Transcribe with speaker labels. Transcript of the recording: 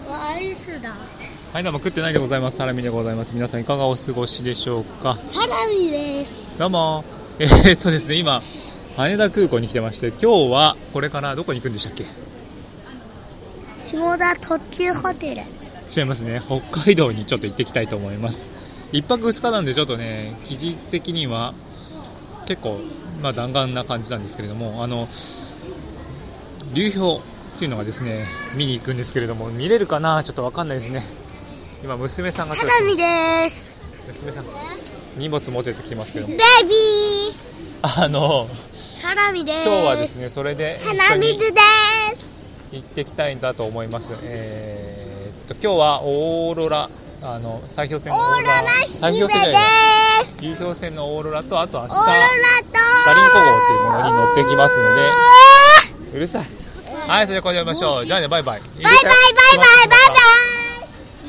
Speaker 1: アイスだ。
Speaker 2: はい、どうも食ってないでございます。サラミでございます。皆さんいかがお過ごしでしょうか。
Speaker 1: サラミです。
Speaker 2: どうも。ですね、今羽田空港に来てまして、今日はこれからどこに行くんでしたっけ。
Speaker 1: 下田特急ホテル。
Speaker 2: 違いますね。北海道にちょっと行ってきたいと思います。1泊2日なんでちょっとね、記事的には結構弾丸な感じなんですけれども、流氷っていうのがですね、見に行くんですけれども、見れるかなちょっと分かんないですね。今娘さんが
Speaker 1: サラミです。
Speaker 2: 娘さん荷物持っててきてますけども、
Speaker 1: ベビーサラミです。
Speaker 2: 今日はですね、それで
Speaker 1: 鼻水です。
Speaker 2: 行ってきたいんだと思います。今日はオーロラ、砕氷船のオーロラ、砕氷船です。流氷船のオーロラと、あと明日ガリンコ号というものに乗ってきますので、うるさい。はい、それではこれでやりましょう。じゃあね、バイバイ。
Speaker 1: バイバイバイバイ。